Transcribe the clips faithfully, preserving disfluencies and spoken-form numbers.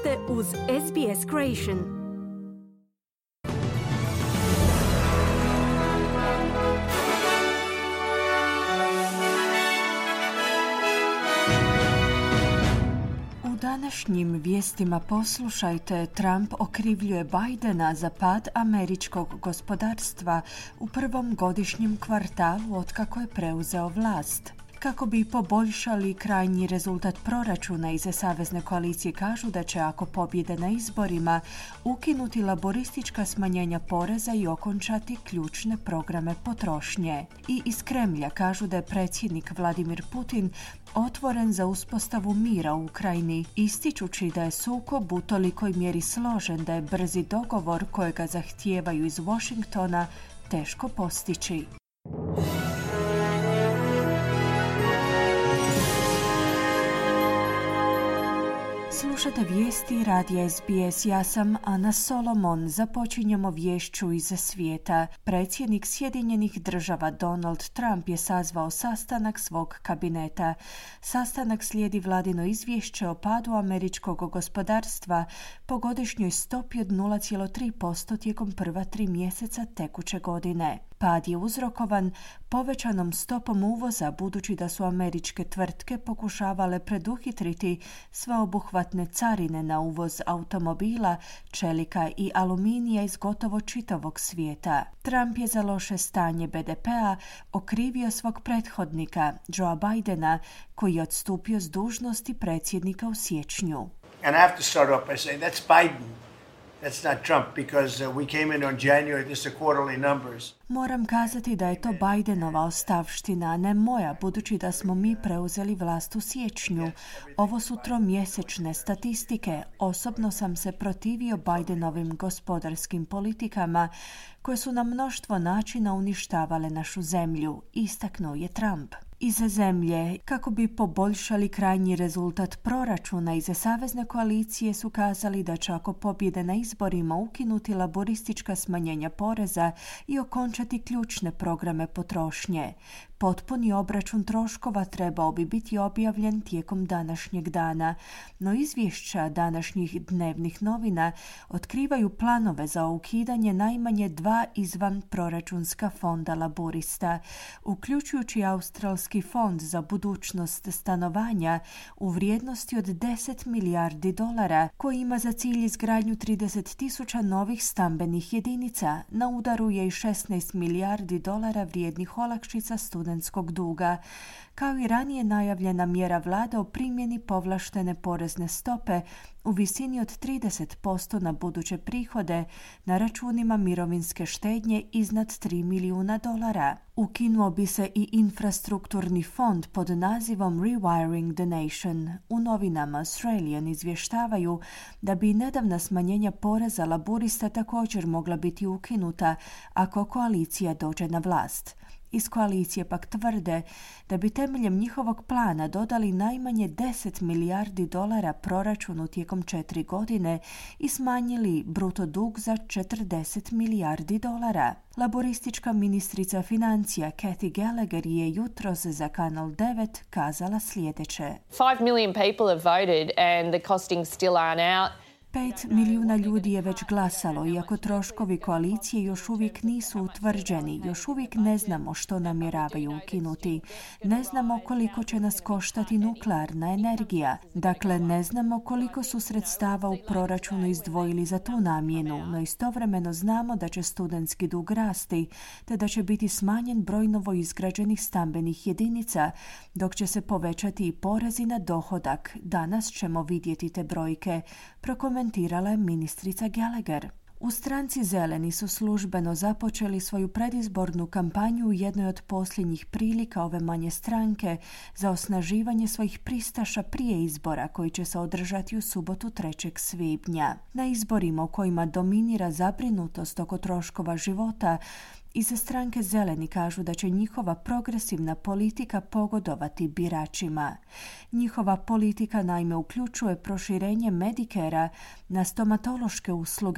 ste uz S B S Creation. U današnjim vijestima poslušajte: Trump okrivljuje Bidena za pad američkog gospodarstva u prvom godišnjem kvartalu otkako je preuzeo vlast. Kako bi poboljšali krajnji rezultat proračuna, iz savezne koalicije kažu da će, ako pobjede na izborima, ukinuti laboristička smanjenja poreza i okončati ključne programe potrošnje. I iz Kremlja kažu da je predsjednik Vladimir Putin otvoren za uspostavu mira u Ukrajini, ističući da je sukob u tolikoj mjeri složen da je brzi dogovor kojega zahtijevaju iz Washingtona teško postići. Slušate vijesti radija S B S, ja sam Ana Solomon. Započinjemo viješću iz svijeta. Predsjednik Sjedinjenih država Donald Trump je sazvao sastanak svog kabineta. Sastanak slijedi vladino izvješće o padu američkog gospodarstva po godišnjoj stopi od nula zarez tri posto tijekom prva tri mjeseca tekuće godine. Pad je uzrokovan povećanom stopom uvoza, budući da su američke tvrtke pokušavale preduhitriti sveobuhvatne carine na uvoz automobila, čelika i aluminija iz gotovo čitavog svijeta. Trump je za loše stanje B D P-a okrivio svog prethodnika, Joea Bidena, koji je odstupio s dužnosti predsjednika u siječnju. And I have to start off by saying that's Biden. That's not Trump, because uh, we came in on January, this are quarterly numbers. Moram kazati da je to Bidenova ostavština, a ne moja, budući da smo mi preuzeli vlast u siječnju. Ovo su tromjesečne statistike. Osobno sam se protivio Bidenovim gospodarskim politikama koje su na mnoštvo načina uništavale našu zemlju, istaknuo je Trump. Iz zemlje, kako bi poboljšali krajnji rezultat proračuna, iz savezne koalicije su kazali da će, ako pobjede na izborima, ukinuti laboristička smanjenja poreza i okončati ključne programe potrošnje. Potpuni obračun troškova trebao bi biti objavljen tijekom današnjeg dana, no izvješća današnjih dnevnih novina otkrivaju planove za ukidanje najmanje dva izvan proračunska fonda laborista, uključujući Australski fond za budućnost stanovanja u vrijednosti od deset milijardi dolara, koji ima za cilj izgradnju trideset tisuća novih stambenih jedinica. Na udaru je i šesnaest milijardi dolara vrijednih olakšica studentskog duga, kao i ranije najavljena mjera vlade o primjeni povlaštene porezne stope u visini od trideset posto na buduće prihode na računima mirovinske štednje iznad tri milijuna dolara. Ukinuo bi se i infrastrukturni fond pod nazivom Rewiring the Nation. U novinama Australian izvještavaju da bi nedavna smanjenja poreza laborista također mogla biti ukinuta ako koalicija dođe na vlast. Iz koalicije pak tvrde da bi temeljem njihovog plana dodali najmanje deset milijardi dolara proračunu tijekom četiri godine i smanjili bruto dug za četrdeset milijardi dolara. Laboristička ministrica financija Kathy Gallagher je jutros za Kanal devet kazala sljedeće: Five million people have voted and the costings still aren't out. Pet milijuna ljudi je već glasalo, iako troškovi koalicije još uvijek nisu utvrđeni. Još uvijek ne znamo što namjeravaju ukinuti. Ne znamo koliko će nas koštati nuklearna energija. Dakle, ne znamo koliko su sredstava u proračunu izdvojili za tu namjenu, no istovremeno znamo da će studentski dug rasti, te da će biti smanjen broj novoizgrađenih stambenih jedinica, dok će se povećati i porezi na dohodak. Danas ćemo vidjeti te brojke, prokomentirala je ministrica Gallagher. U stranci Zeleni su službeno započeli svoju predizbornu kampanju u jednoj od posljednjih prilika ove manje stranke za osnaživanje svojih pristaša prije izbora koji će se održati u subotu trećeg svibnja. Na izborima u kojima dominira zabrinutost oko troškova života, iz stranke Zeleni kažu da će njihova progresivna politika pogodovati biračima. Njihova politika naime uključuje proširenje Medicarea na stomatološke usluge,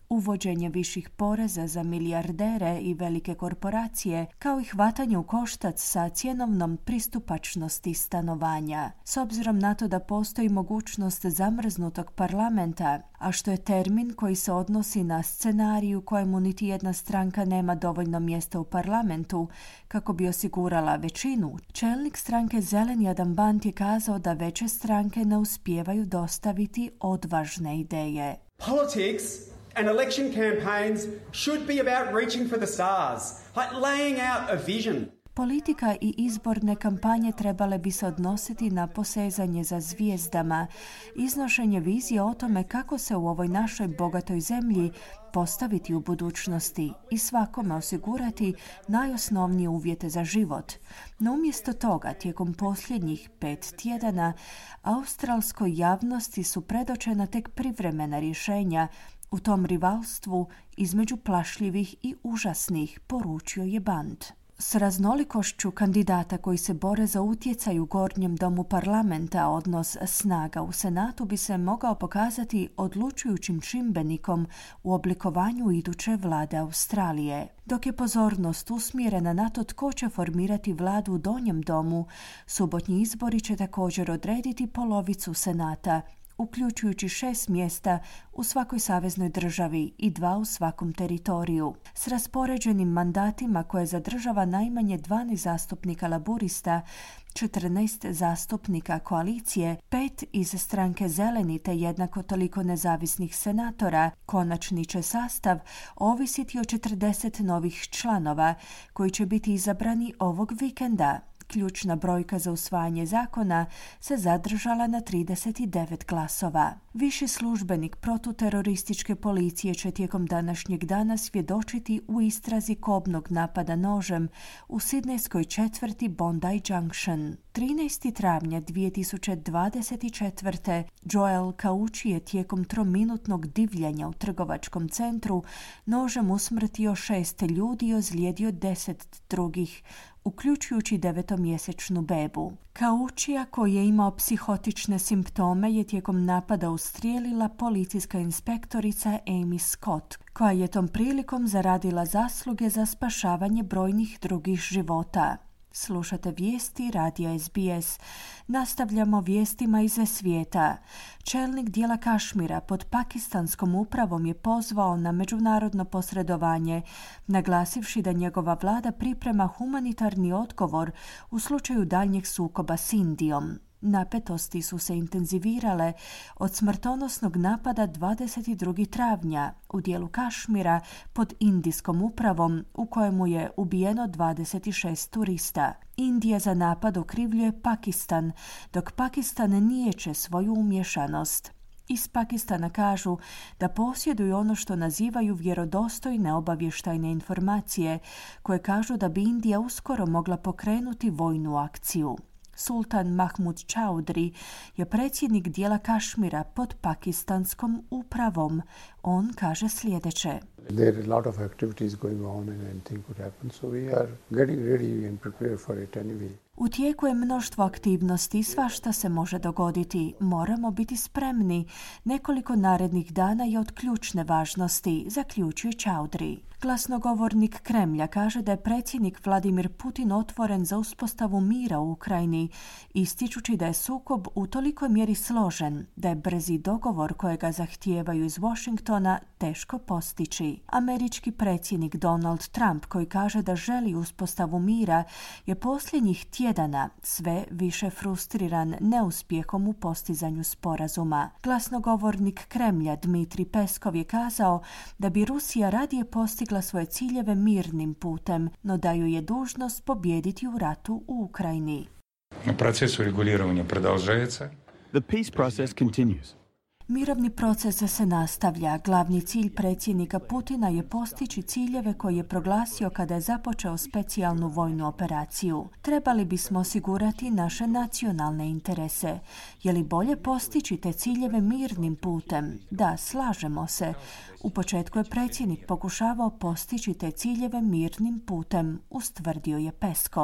uvođenje viših poreza za milijardere i velike korporacije, kao i hvatanje u koštac sa cjenovnom pristupačnosti stanovanja. S obzirom na to da postoji mogućnost zamrznutog parlamenta, a što je termin koji se odnosi na scenarij u kojemu niti jedna stranka nema dovoljno mjesta u parlamentu kako bi osigurala većinu, čelnik stranke Zeleni Adam Band je kazao da veće stranke ne uspijevaju dostaviti odvažne ideje. Politics and election campaigns should be about reaching for the stars, like laying out a vision. Politika i izborne kampanje trebale bi se odnositi na posezanje za zvijezdama, iznošenje vizije o tome kako se u ovoj našoj bogatoj zemlji postaviti u budućnosti i svakome osigurati najosnovnije uvjete za život. No umjesto toga, tijekom posljednjih pet tjedana, australskoj javnosti su predočena tek privremena rješenja u tom rivalstvu između plašljivih i užasnih, poručio je Band. S raznolikošću kandidata koji se bore za utjecaj u gornjem domu parlamenta, odnos snaga u Senatu bi se mogao pokazati odlučujućim čimbenikom u oblikovanju iduće vlade Australije. Dok je pozornost usmjerena na to tko će formirati vladu u donjem domu, subotnji izbori će također odrediti polovicu Senata, uključujući šest mjesta u svakoj saveznoj državi i dva u svakom teritoriju. S raspoređenim mandatima koje zadržava najmanje dvanaest zastupnika laburista, četrnaest zastupnika koalicije, pet iz stranke Zeleni te jednako toliko nezavisnih senatora, konačni će sastav ovisiti o četrdeset novih članova koji će biti izabrani ovog vikenda. Ključna brojka za usvajanje zakona se zadržala na trideset devet glasova. Viši službenik protuterorističke policije će tijekom današnjeg dana svjedočiti u istrazi kobnog napada nožem u sidnejskoj četvrti Bondi Junction. trinaestog travnja dvije tisuće dvadeset četvrte. Joel Kauči je tijekom trominutnog divljanja u trgovačkom centru nožem usmrtio šest ljudi i ozlijedio deset drugih, uključujući devetomjesečnu bebu. Kaučija, koji je imao psihotične simptome, je tijekom napada ustrijelila policijska inspektorica Amy Scott, koja je tom prilikom zaradila zasluge za spašavanje brojnih drugih života. Slušate vijesti radija S B S. Nastavljamo vijestima iz svijeta. Čelnik dijela Kašmira pod pakistanskom upravom je pozvao na međunarodno posredovanje, naglasivši da njegova vlada priprema humanitarni odgovor u slučaju daljnjeg sukoba s Indijom. Napetosti su se intenzivirale od smrtonosnog napada dvadeset drugog travnja u dijelu Kašmira pod indijskom upravom u kojemu je ubijeno dvadeset šest turista. Indija za napad okrivljuje Pakistan, dok Pakistan niječe svoju umješanost. Iz Pakistana kažu da posjeduju ono što nazivaju vjerodostojne obavještajne informacije, koje kažu da bi Indija uskoro mogla pokrenuti vojnu akciju. Sultan Mahmud Chaudhry je predsjednik dijela Kašmira pod pakistanskom upravom. On kaže sljedeće. There are a lot of activities going on and anything could happen, so we are getting ready and prepared for it anyway. U tijeku je mnoštvo aktivnosti, svašta se može dogoditi. Moramo biti spremni. Nekoliko narednih dana je od ključne važnosti, zaključuje Chaudhry. Glasnogovornik Kremlja kaže da je predsjednik Vladimir Putin otvoren za uspostavu mira u Ukrajini, ističući da je sukob u tolikoj mjeri složen, da je brzi dogovor kojega zahtijevaju iz Washingtona teško postići. Američki predsjednik Donald Trump, koji kaže da želi uspostavu mira, je posljednjih tjedana sve više frustriran neuspjehom u postizanju sporazuma. Glasnogovornik Kremlja Dmitri Peskov je kazao da bi Rusija radije postigla svoje ciljeve mirnim putem, no da ju je dužnost pobijediti u ratu u Ukrajini. Proces ureguliranja продолжается. The peace process continues. Mirovni proces se nastavlja. Glavni cilj predsjednika Putina je postići ciljeve koje je proglasio kada je započeo specijalnu vojnu operaciju. Trebali bismo osigurati naše nacionalne interese. Je li bolje postići te ciljeve mirnim putem? Da, slažemo se. U početku je predsjednik pokušavao postići te ciljeve mirnim putem, ustvrdio je Peskov.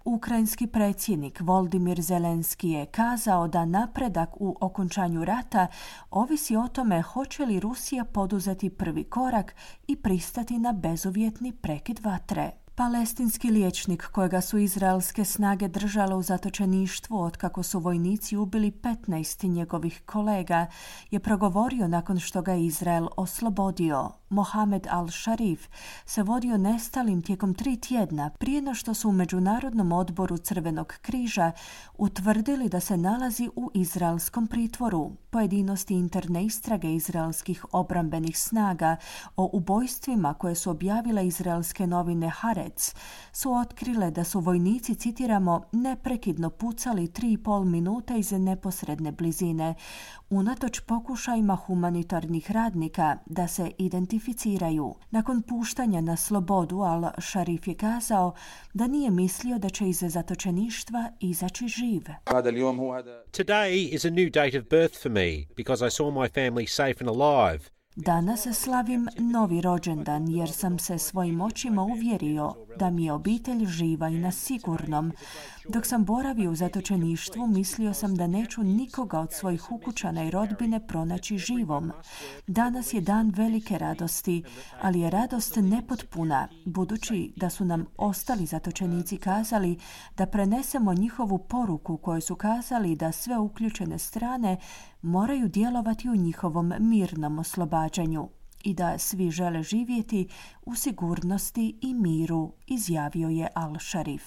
Ukrajinski predsjednik Volodymyr Zelenski je kazao da napredak u okončanju rata ovisi o tome hoće li Rusija poduzeti prvi korak i pristati na bezuvjetni prekid vatre. Palestinski liječnik kojega su izraelske snage držale u zatočeništvu otkako su vojnici ubili petnaest njegovih kolega je progovorio nakon što ga Izrael oslobodio. Mohamed al-Sharif se vodio nestalim tijekom tri tjedna prije no što su u Međunarodnom odboru Crvenog križa utvrdili da se nalazi u izraelskom pritvoru. Pojedinosti interne istrage izraelskih obrambenih snaga o ubojstvima koje su objavile izraelske novine Haaretz su otkrile da su vojnici, citiramo, neprekidno pucali tri i pol minute iz neposredne blizine, unatoč pokušajima humanitarnih radnika da se identificiraju. Nakon puštanja na slobodu, al-Sharif je kazao da nije mislio da će iz zatočeništva izaći živ. Today is a new date of birth for me because I saw my family safe and alive. Danas slavim novi rođendan jer sam se svojim očima uvjerio da mi je obitelj živa i na sigurnom. Dok sam boravio u zatočeništvu, mislio sam da neću nikoga od svojih ukućana i rodbine pronaći živom. Danas je dan velike radosti, ali je radost nepotpuna, budući da su nam ostali zatočenici kazali da prenesemo njihovu poruku koju su kazali da sve uključene strane moraju djelovati u njihovom mirnom oslobađanju i da svi žele živjeti u sigurnosti i miru, izjavio je al-Sharif.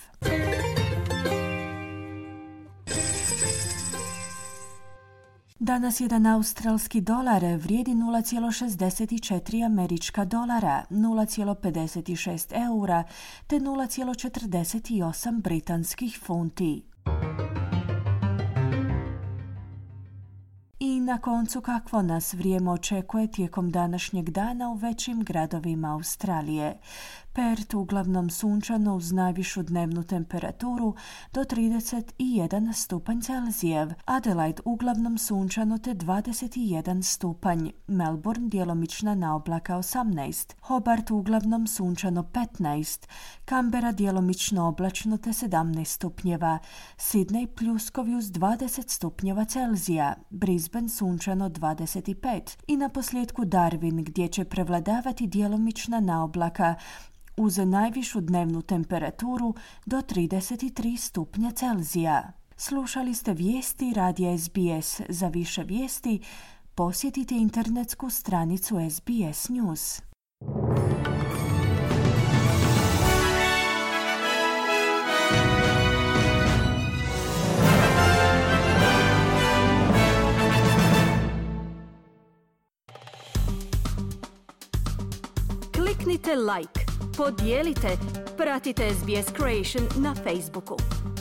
Danas jedan australski dolar vrijedi nula zarez šezdeset četiri američka dolara, nula zarez pedeset šest eura te nula zarez četrdeset osam britanskih funti. I na koncu, kakvo nas vrijeme očekuje tijekom današnjeg dana u većim gradovima Australije. Perth uglavnom sunčano uz najvišu dnevnu temperaturu do trideset jedan stupanj Celzijev, Adelaide uglavnom sunčano te dvadeset jedan stupanj, Melbourne djelomična naoblaka osamnaest, Hobart uglavnom sunčano petnaest, Canberra djelomično oblačno te sedamnaest stupnjeva, Sydney pljuskovi uz dvadeset stupnjeva Celzija, Brisbane sunčano dvadeset pet i na posljedku Darwin gdje će prevladavati djelomična naoblaka uz najvišu dnevnu temperaturu do trideset tri stupnja Celzija. Slušali ste vijesti radija S B S. Za više vijesti posjetite internetsku stranicu S B S News. Kliknite like, podijelite, pratite S B S Creation na Facebooku.